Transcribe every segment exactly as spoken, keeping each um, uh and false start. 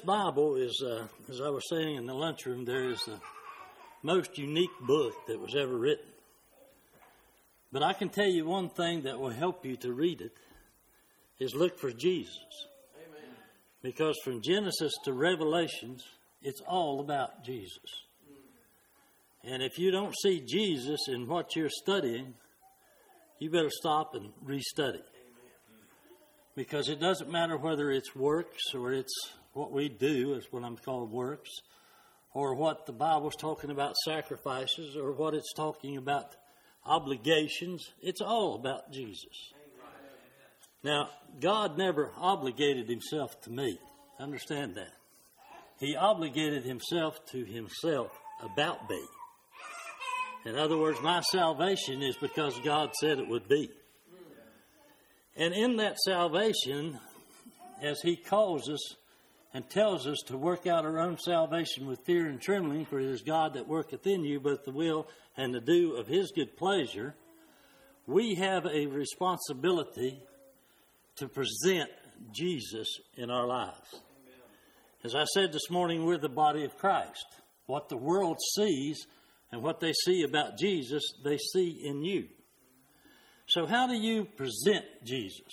Bible is, uh, as I was saying in the lunchroom, there is the most unique book that was ever written. But I can tell you one thing that will help you to read it is look for Jesus. Amen. Because from Genesis to Revelations, it's all about Jesus. And if you don't see Jesus in what you're studying, you better stop and restudy. Because it doesn't matter whether it's works or it's what we do, is what I'm called works, or what the Bible's talking about sacrifices, or what it's talking about obligations. It's all about Jesus. Now, God never obligated himself to me. Understand that. He obligated himself to himself about me. In other words, my salvation is because God said it would be. And in that salvation, as he calls us and tells us to work out our own salvation with fear and trembling, for it is God that worketh in you both the will and the do of his good pleasure, we have a responsibility to present Jesus in our lives. As I said this morning, we're the body of Christ. What the world sees and what they see about Jesus, they see in you. So how do you present Jesus?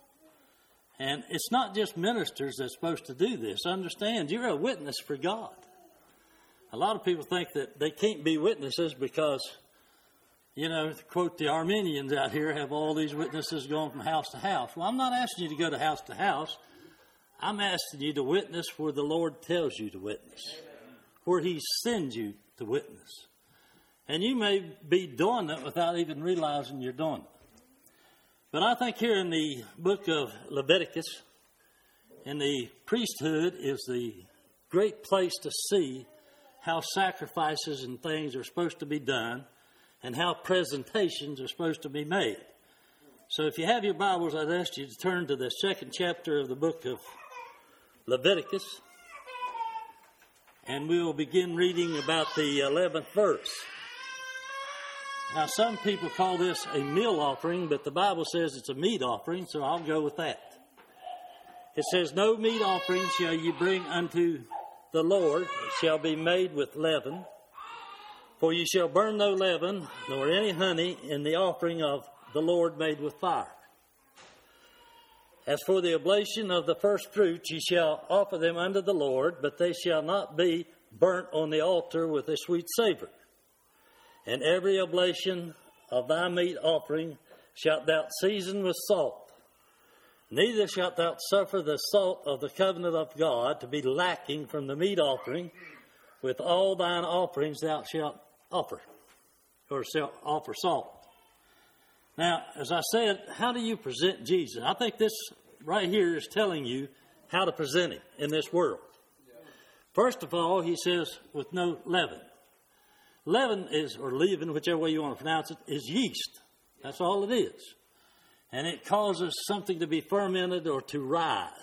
And it's not just ministers that's supposed to do this. Understand, you're a witness for God. A lot of people think that they can't be witnesses because, you know, to quote the Armenians out here, have all these witnesses going from house to house. Well, I'm not asking you to go to house to house. I'm asking you to witness where the Lord tells you to witness, where he sends you to witness. And you may be doing it without even realizing you're doing it. But I think here in the book of Leviticus, in the priesthood is the great place to see how sacrifices and things are supposed to be done and how presentations are supposed to be made. So if you have your Bibles, I'd ask you to turn to the second chapter of the book of Leviticus. And we will begin reading about the eleventh verse. Now, some people call this a meal offering, but the Bible says it's a meat offering, so I'll go with that. It says, no meat offering shall you bring unto the Lord, it shall be made with leaven. For you shall burn no leaven, nor any honey in the offering of the Lord made with fire. As for the oblation of the first fruits, ye shall offer them unto the Lord, but they shall not be burnt on the altar with a sweet savor. And every oblation of thy meat offering shalt thou season with salt. Neither shalt thou suffer the salt of the covenant of God to be lacking from the meat offering. With all thine offerings thou shalt offer, or shalt offer salt. Now, as I said, how do you present Jesus? I think this right here is telling you how to present him in this world. First of all, he says, with no leaven. Leaven is, or leaven, whichever way you want to pronounce it, is yeast. That's all it is. And it causes something to be fermented or to rise.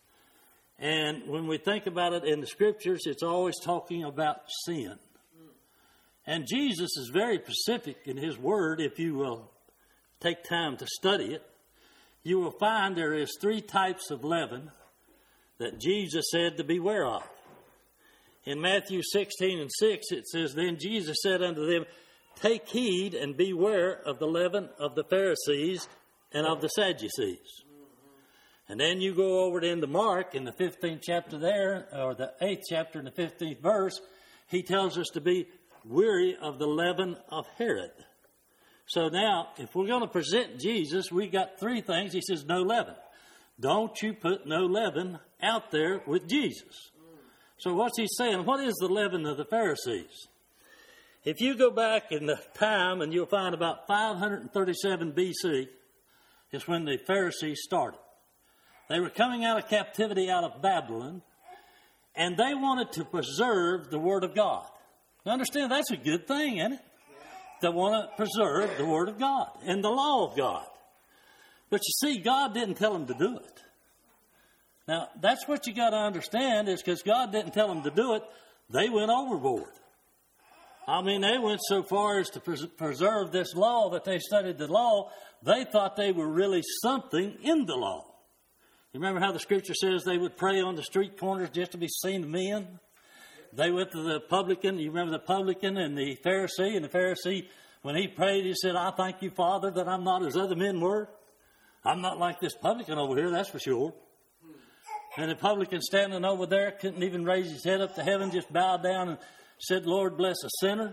And when we think about it in the scriptures, it's always talking about sin. And Jesus is very specific in his word. If you will take time to study it, you will find there is three types of leaven that Jesus said to beware of. In Matthew sixteen and six, it says, then Jesus said unto them, take heed and beware of the leaven of the Pharisees and of the Sadducees. And then you go over to into Mark in the fifteenth chapter there, or the eighth chapter in the fifteenth verse, he tells us to be weary of the leaven of Herod. So now, if we're going to present Jesus, we got three things. He says, no leaven. Don't you put no leaven out there with Jesus. So what's he saying? What is the leaven of the Pharisees? If you go back in the time, and you'll find about five thirty-seven B C is when the Pharisees started. They were coming out of captivity out of Babylon, and they wanted to preserve the Word of God. Now understand, that's a good thing, isn't it? They want to preserve the Word of God and the law of God. But you see, God didn't tell them to do it. Now, that's what you got to understand, is because God didn't tell them to do it, they went overboard. I mean, they went so far as to pres- preserve this law that they studied the law. They thought they were really something in the law. You remember how the scripture says they would pray on the street corners just to be seen of men? They went to the publican. You remember the publican and the Pharisee? And the Pharisee, when he prayed, he said, I thank you, Father, that I'm not as other men were. I'm not like this publican over here, that's for sure. And the publican standing over there couldn't even raise his head up to heaven, just bowed down and said, Lord, bless a sinner.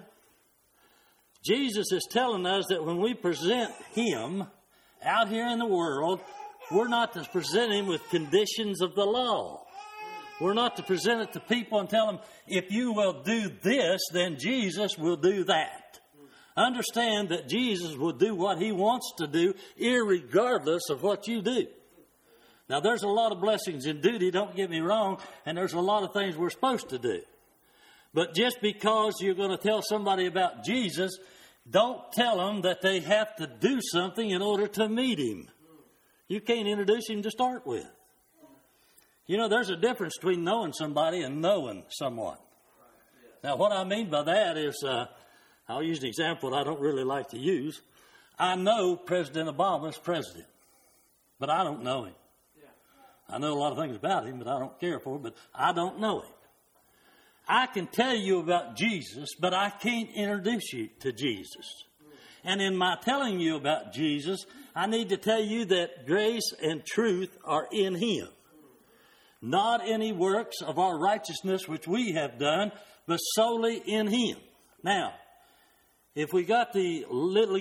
Jesus is telling us that when we present him out here in the world, we're not to present him with conditions of the law. We're not to present it to people and tell them, if you will do this, then Jesus will do that. Understand that Jesus will do what he wants to do, irregardless of what you do. Now, there's a lot of blessings in duty, don't get me wrong, and there's a lot of things we're supposed to do. But just because you're going to tell somebody about Jesus, don't tell them that they have to do something in order to meet him. You can't introduce him to start with. You know, there's a difference between knowing somebody and knowing someone. Now, what I mean by that is, uh, I'll use an example that I don't really like to use. I know President Obama is president, but I don't know him. I know a lot of things about him, but I don't care for him, but I don't know him. I can tell you about Jesus, but I can't introduce you to Jesus. And in my telling you about Jesus, I need to tell you that grace and truth are in him. Not any works of our righteousness which we have done, but solely in him. Now, if we got the little,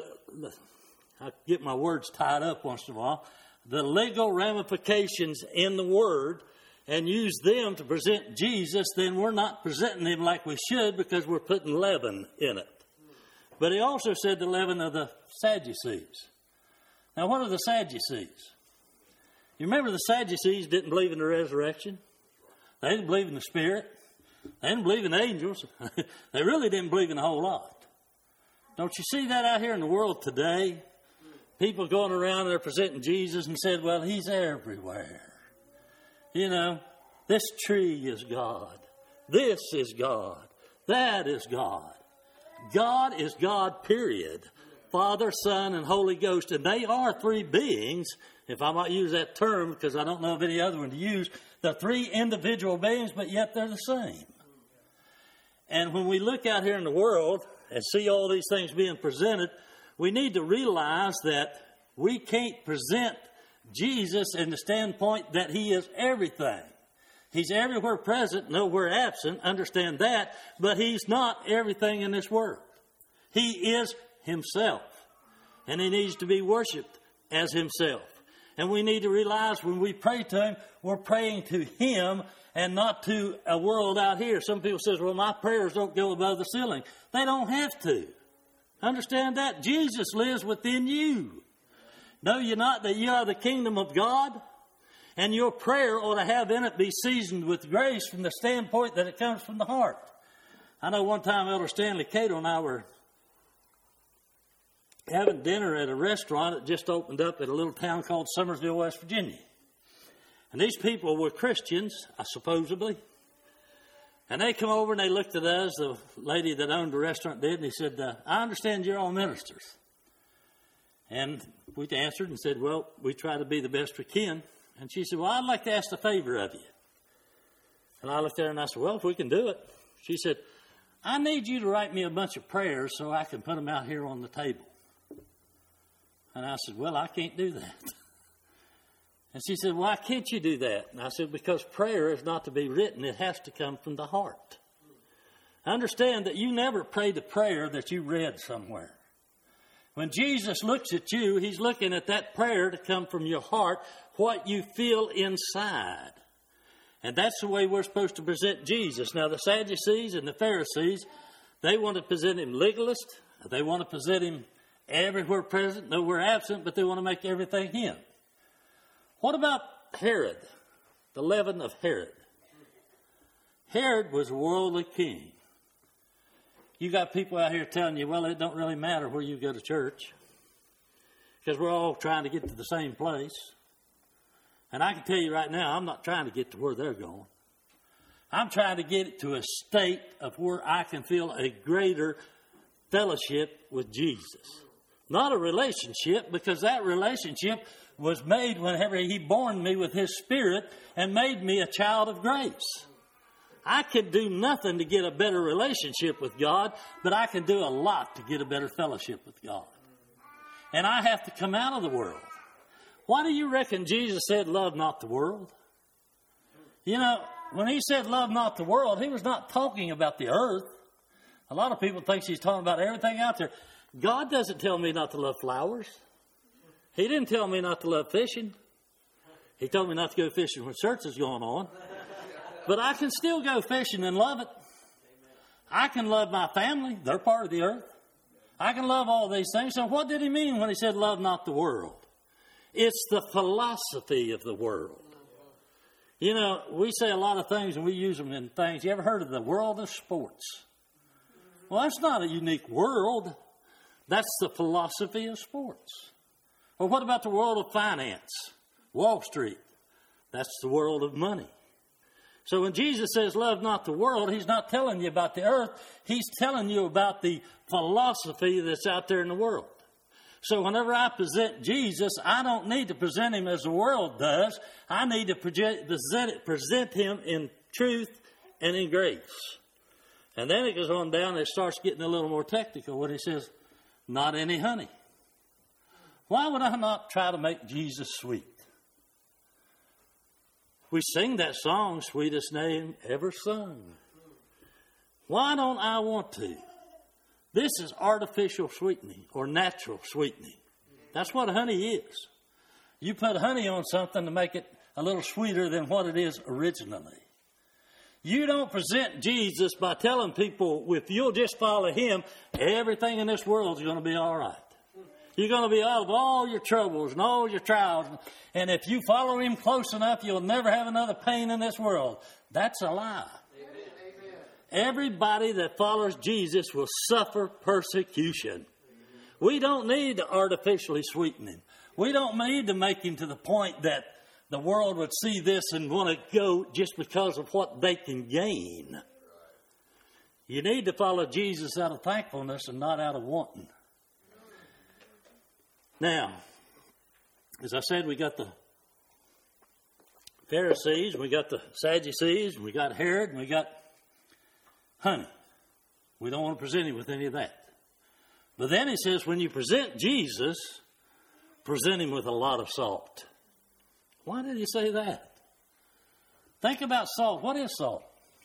I get my words tied up once in a while, the legal ramifications in the word and use them to present Jesus, then we're not presenting him like we should because we're putting leaven in it. But he also said the leaven of the Sadducees. Now, what are the Sadducees? You remember the Sadducees didn't believe in the resurrection. They didn't believe in the Spirit. They didn't believe in angels. They really didn't believe in a whole lot. Don't you see that out here in the world today? People going around and they're presenting Jesus and said, well, he's everywhere. You know, this tree is God. This is God. That is God. God is God, period. Father, Son, and Holy Ghost. And they are three beings, if I might use that term, because I don't know of any other one to use. They're three individual beings, but yet they're the same. And when we look out here in the world and see all these things being presented, we need to realize that we can't present Jesus in the standpoint that he is everything. He's everywhere present, nowhere absent. Understand that. But he's not everything in this world. He is himself. And he needs to be worshiped as himself. And we need to realize when we pray to him, we're praying to him and not to a world out here. Some people say, well, my prayers don't go above the ceiling. They don't have to. Understand that? Jesus lives within you. Know you not that you are the kingdom of God? And your prayer ought to have in it be seasoned with grace from the standpoint that it comes from the heart. I know one time Elder Stanley Cato and I were having dinner at a restaurant that just opened up at a little town called Summersville, West Virginia. And these people were Christians, uh, supposedly. And they come over and they looked at us, the lady that owned the restaurant did, and he said, uh, I understand you're all ministers. And we answered and said, well, we try to be the best we can. And she said, well, I'd like to ask a favor of you. And I looked at her and I said, well, if we can do it. She said, I need you to write me a bunch of prayers so I can put them out here on the table. And I said, well, I can't do that. And she said, why can't you do that? And I said, because prayer is not to be written. It has to come from the heart. Understand that you never prayed a prayer that you read somewhere. When Jesus looks at you, he's looking at that prayer to come from your heart, what you feel inside. And that's the way we're supposed to present Jesus. Now, the Sadducees and the Pharisees, they want to present him legalist. They want to present him everywhere present, nowhere absent, but they want to make everything him. What about Herod, the leaven of Herod? Herod was a worldly king. You got people out here telling you, well, it don't really matter where you go to church because we're all trying to get to the same place. And I can tell you right now, I'm not trying to get to where they're going. I'm trying to get to a state of where I can feel a greater fellowship with Jesus. Not a relationship, because that relationship was made whenever He born me with His Spirit and made me a child of grace. I could do nothing to get a better relationship with God, but I can do a lot to get a better fellowship with God. And I have to come out of the world. Why do you reckon Jesus said, love not the world? You know, when He said love not the world, He was not talking about the earth. A lot of people think He's talking about everything out there. God doesn't tell me not to love flowers. He didn't tell me not to love fishing. He told me not to go fishing when church is going on. But I can still go fishing and love it. I can love my family. They're part of the earth. I can love all these things. So what did He mean when He said love not the world? It's the philosophy of the world. You know, we say a lot of things and we use them in things. You ever heard of the world of sports? Well, that's not a unique world. That's the philosophy of sports. Or what about the world of finance? Wall Street. That's the world of money. So when Jesus says love not the world, He's not telling you about the earth. He's telling you about the philosophy that's out there in the world. So whenever I present Jesus, I don't need to present Him as the world does. I need to present, present Him in truth and in grace. And then it goes on down and it starts getting a little more technical when He says, not any honey. Why would I not try to make Jesus sweet? We sing that song, Sweetest Name Ever Sung. Why don't I want to? This is artificial sweetening or natural sweetening. That's what honey is. You put honey on something to make it a little sweeter than what it is originally. You don't present Jesus by telling people, if you'll just follow Him, everything in this world is going to be all right. You're going to be out of all your troubles and all your trials. And if you follow Him close enough, you'll never have another pain in this world. That's a lie. Amen. Everybody that follows Jesus will suffer persecution. We don't need to artificially sweeten Him. We don't need to make Him to the point that the world would see this and want to go just because of what they can gain. You need to follow Jesus out of thankfulness and not out of wanting. Now, as I said, we got the Pharisees, we got the Sadducees, we got Herod, and we got honey. We don't want to present Him with any of that. But then He says, when you present Jesus, present Him with a lot of salt. Why did He say that? Think about salt. What is salt?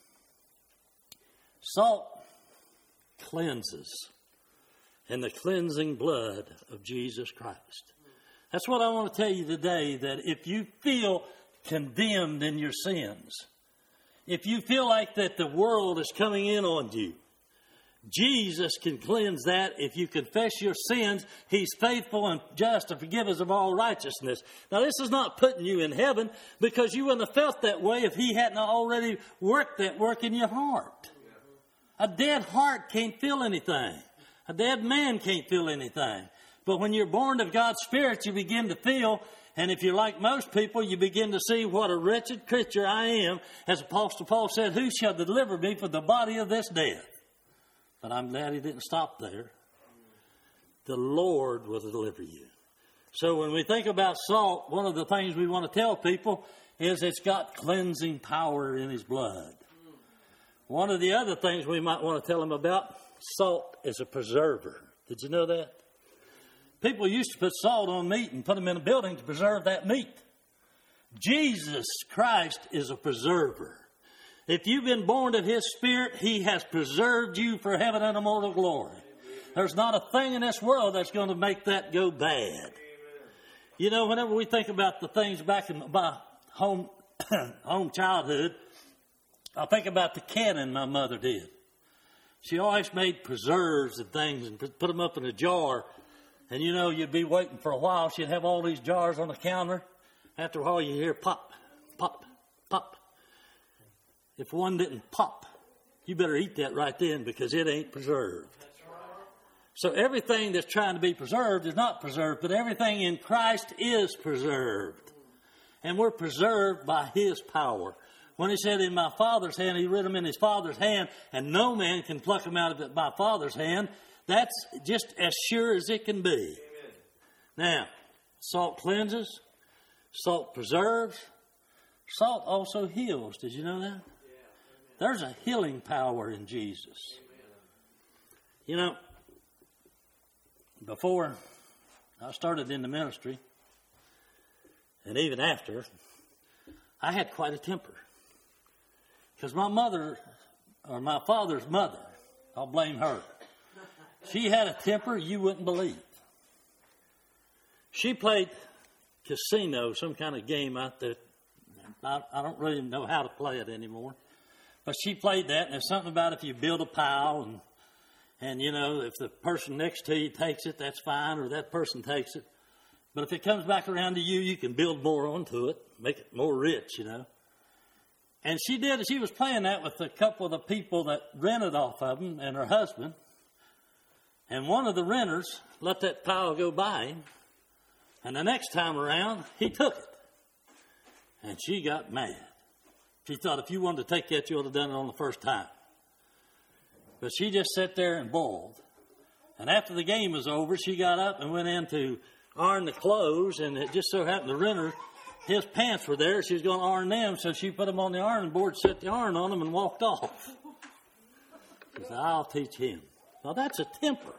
Salt cleanses. And the cleansing blood of Jesus Christ. That's what I want to tell you today, that if you feel condemned in your sins, if you feel like that the world is coming in on you, Jesus can cleanse that. If you confess your sins, He's faithful and just to forgive us of all righteousness. Now, this is not putting you in heaven, because you wouldn't have felt that way if He hadn't already worked that work in your heart. A dead heart can't feel anything. A dead man can't feel anything. But when you're born of God's Spirit, you begin to feel, and if you're like most people, you begin to see what a wretched creature I am. As Apostle Paul said, who shall deliver me from the body of this death? But I'm glad he didn't stop there. The Lord will deliver you. So when we think about salt, one of the things we want to tell people is it's got cleansing power in His blood. One of the other things we might want to tell them about, salt is a preserver. Did you know that? People used to put salt on meat and put them in a building to preserve that meat. Jesus Christ is a preserver. If you've been born of His Spirit, He has preserved you for heaven and immortal glory. There's not a thing in this world that's going to make that go bad. You know, whenever we think about the things back in my home, home childhood, I think about the canning my mother did. She always made preserves and things and put them up in a jar. And, you know, you'd be waiting for a while. She'd have all these jars on the counter. After a while, you hear pop, pop, pop. If one didn't pop, you better eat that right then, because it ain't preserved. So everything that's trying to be preserved is not preserved, but everything in Christ is preserved. And we're preserved by His power. When He said, in my Father's hand, He writ them in His Father's hand, and no man can pluck them out of it by Father's hand, that's just as sure as it can be. Amen. Now, Salt cleanses. Salt preserves. Salt also heals. Did you know that? There's a healing power in Jesus. You know, before I started in the ministry, and even after, I had quite a temper. Because my mother, or my father's mother, I'll blame her. She had a temper you wouldn't believe. She played casino, some kind of game out there. I, I don't really know how to play it anymore. But she played that, and there's something about if you build a pile, and, and you know, if the person next to you takes it, that's fine, or that person takes it. But if it comes back around to you, you can build more onto it, make it more rich, you know. And she did, she was playing that with a couple of the people that rented off of them and her husband. And one of the renters let that pile go by him. And the next time around, he took it. And she got mad. She thought if you wanted to take that, you would have done it on the first time. But she just sat there and boiled. And after the game was over, she got up and went in to iron the clothes. And it just so happened the renter, his pants were there. She was going to iron them. So she put them on the ironing board, set the iron on them, and walked off. She said, I'll teach him. Now, that's a temper.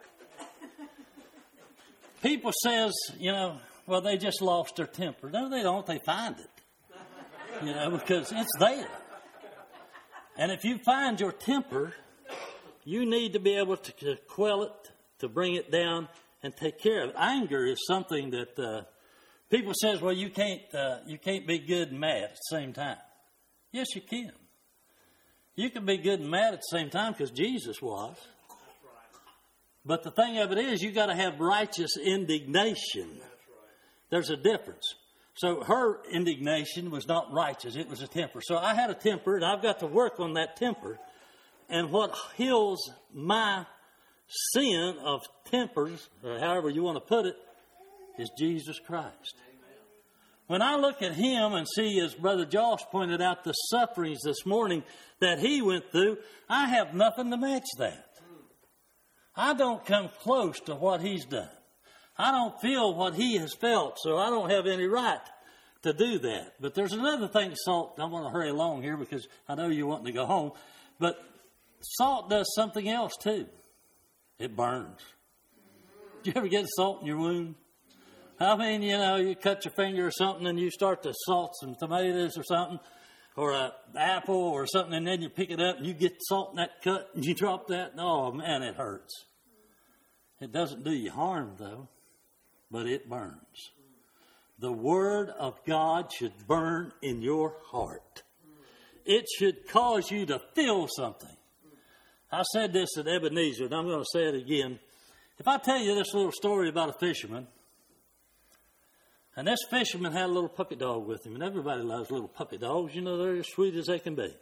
People says, you know, well, they just lost their temper. No, they don't. They find it. You know, because it's there. And if you find your temper, you need to be able to, to quell it, to bring it down, and take care of it. Anger is something that uh, people says, well, you can't uh, you can't be good and mad at the same time. Yes, you can. You can be good and mad at the same time because Jesus was. But the thing of it is, you got to have righteous indignation. There's a difference. So her indignation was not righteous. It was a temper. So I had a temper, and I've got to work on that temper. And what heals my sin of tempers, or however you want to put it, is Jesus Christ. When I look at him and see, as Brother Josh pointed out, the sufferings this morning that he went through, I have nothing to match that. I don't come close to what he's done. I don't feel what he has felt, so I don't have any right to do that. But there's another thing, salt. I want to hurry along here because I know you're wanting to go home. But salt does something else too. It burns. Do you ever get salt in your wound? I mean, you know, you cut your finger or something and you start to salt some tomatoes or something, or an apple or something, and then you pick it up and you get salt in that cut and you drop that. Oh, man, it hurts. It doesn't do you harm, though, but it burns. The Word of God should burn in your heart. It should cause you to feel something. I said this at Ebenezer, and I'm going to say it again. If I tell you this little story about a fisherman, and this fisherman had a little puppy dog with him, and everybody loves little puppy dogs. You know, they're as sweet as they can be.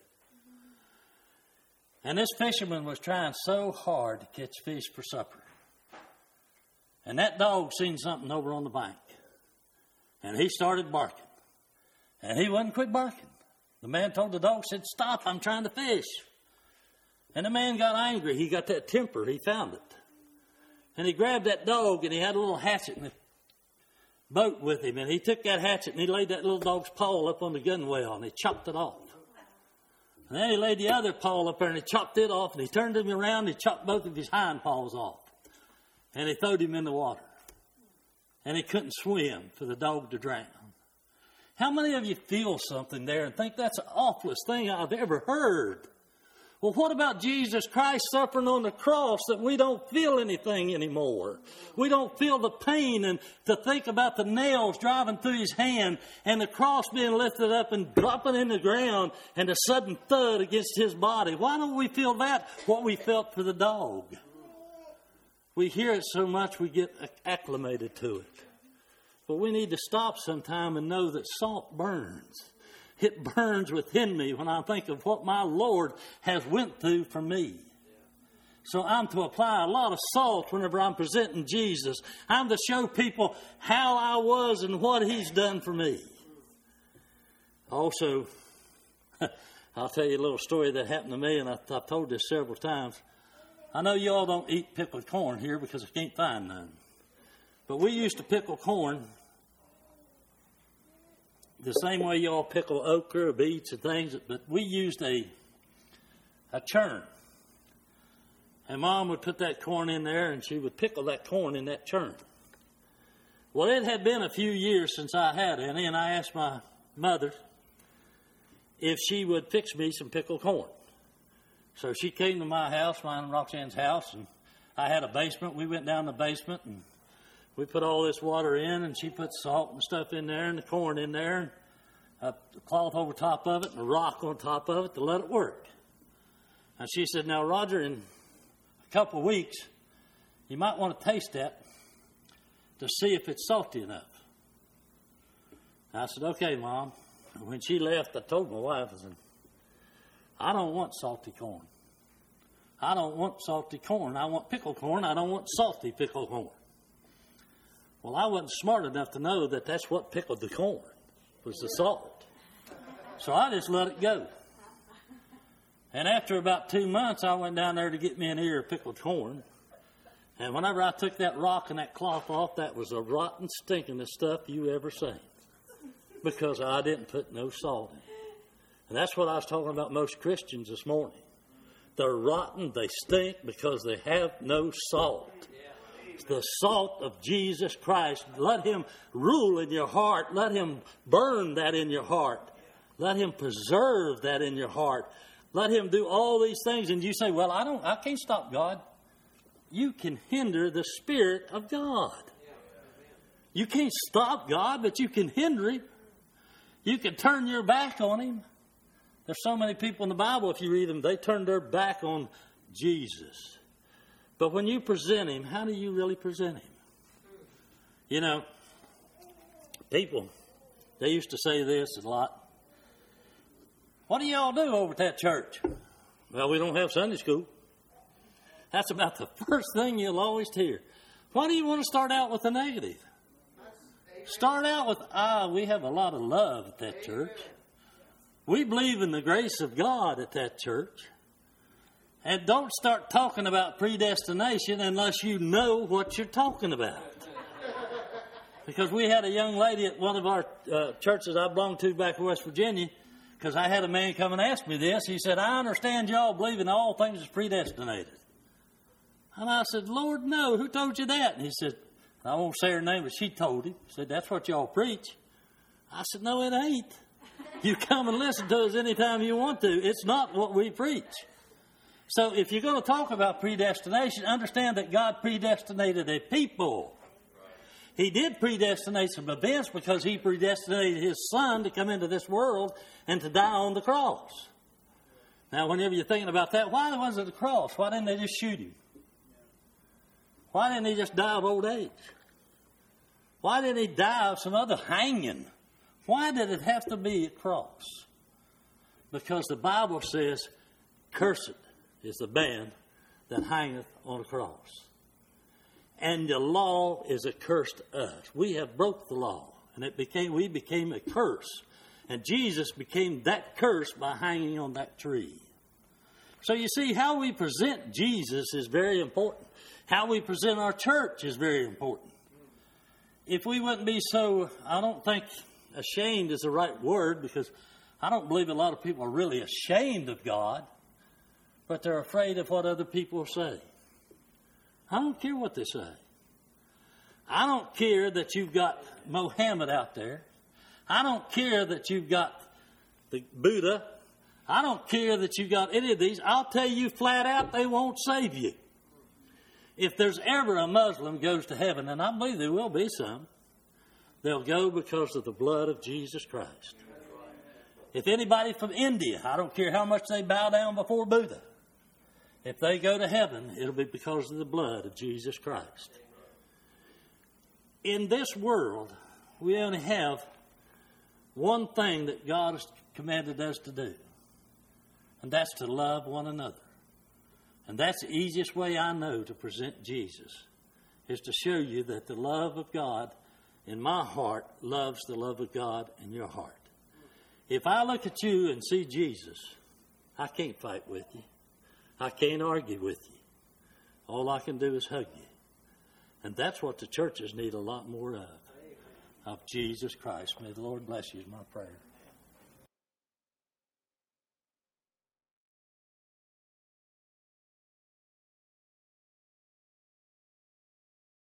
And this fisherman was trying so hard to catch fish for supper. And that dog seen something over on the bank. And he started barking. And he wouldn't quit barking. The man told the dog, said, stop, I'm trying to fish. And the man got angry. He got that temper. He found it. And he grabbed that dog, and he had a little hatchet in the boat with him. And he took that hatchet, and he laid that little dog's paw up on the gunwale, and he chopped it off. And then he laid the other paw up there, and he chopped it off, and he turned him around, and he chopped both of his hind paws off. And he throwed him in the water. And he couldn't swim for the dog to drown. How many of you feel something there and think that's the awfulest thing I've ever heard? Well, what about Jesus Christ suffering on the cross that we don't feel anything anymore? We don't feel the pain, and to think about the nails driving through his hand and the cross being lifted up and dropping in the ground and a sudden thud against his body. Why don't we feel that, what we felt for the dog? We hear it so much we get acclimated to it. But we need to stop sometime and know that salt burns. It burns within me when I think of what my Lord has went through for me. So I'm to apply a lot of salt whenever I'm presenting Jesus. I'm to show people how I was and what he's done for me. Also, I'll tell you a little story that happened to me, and I've told this several times. I know you all don't eat pickled corn here because I can't find none. But we used to pickle corn the same way y'all pickle okra, beets, and things, but we used a a churn. And Mom would put that corn in there, and she would pickle that corn in that churn. Well, it had been a few years since I had any, and I asked my mother if she would fix me some pickled corn. So she came to my house, mine and Roxanne's house, and I had a basement. We went down the basement, and we put all this water in, and she put salt and stuff in there and the corn in there, and a cloth over top of it and a rock on top of it to let it work. And she said, now, Roger, in a couple of weeks, you might want to taste that to see if it's salty enough. I said, okay, Mom. And when she left, I told my wife, I said, I don't want salty corn. I don't want salty corn. I want pickled corn. I don't want salty pickled corn. Well, I wasn't smart enough to know that that's what pickled the corn, was the salt. So I just let it go. And after about two months, I went down there to get me an ear of pickled corn. And whenever I took that rock and that cloth off, that was the rotten, stinkingest stuff you ever seen. Because I didn't put no salt in it. And that's what I was talking about most Christians this morning. They're rotten, they stink because they have no salt. The salt of Jesus Christ. Let Him rule in your heart. Let Him burn that in your heart. Let Him preserve that in your heart. Let Him do all these things. And you say, well, I don't, I can't stop God. You can hinder the Spirit of God. You can't stop God, but you can hinder Him. You can turn your back on Him. There's so many people in the Bible, if you read them, they turn their back on Jesus. But when you present Him, how do you really present Him? You know, people, they used to say this a lot. What do y'all do over at that church? Well, we don't have Sunday school. That's about the first thing you'll always hear. Why do you want to start out with the negative? Start out with, ah, we have a lot of love at that church. We believe in the grace of God at that church. And don't start talking about predestination unless you know what you're talking about. Because we had a young lady at one of our uh, churches I belonged to back in West Virginia, because I had a man come and ask me this. He said, I understand y'all believe in all things is predestinated. And I said, Lord, no. Who told you that? And he said, I won't say her name, but she told him. He said, that's what y'all preach. I said, no, it ain't. You come and listen to us anytime you want to. It's not what we preach. So if you're going to talk about predestination, understand that God predestinated a people. He did predestinate some events because He predestinated His Son to come into this world and to die on the cross. Now, whenever you're thinking about that, why was it the cross? Why didn't they just shoot Him? Why didn't He just die of old age? Why didn't He die of some other hanging? Why did it have to be a cross? Because the Bible says, cursed is the man that hangeth on a cross. And the law is a curse to us. We have broke the law, and it became we became a curse. And Jesus became that curse by hanging on that tree. So you see, how we present Jesus is very important. How we present our church is very important. If we wouldn't be so, I don't think ashamed is the right word, because I don't believe a lot of people are really ashamed of God, but they're afraid of what other people say. I don't care what they say. I don't care that you've got Mohammed out there. I don't care that you've got the Buddha. I don't care that you've got any of these. I'll tell you flat out, they won't save you. If there's ever a Muslim goes to heaven, and I believe there will be some, they'll go because of the blood of Jesus Christ. If anybody from India, I don't care how much they bow down before Buddha, if they go to heaven, it'll be because of the blood of Jesus Christ. In this world, we only have one thing that God has commanded us to do, and that's to love one another. And that's the easiest way I know to present Jesus, is to show you that the love of God in my heart loves the love of God in your heart. If I look at you and see Jesus, I can't fight with you. I can't argue with you. All I can do is hug you. And that's what the churches need a lot more of. of Jesus Christ. May the Lord bless you is my prayer.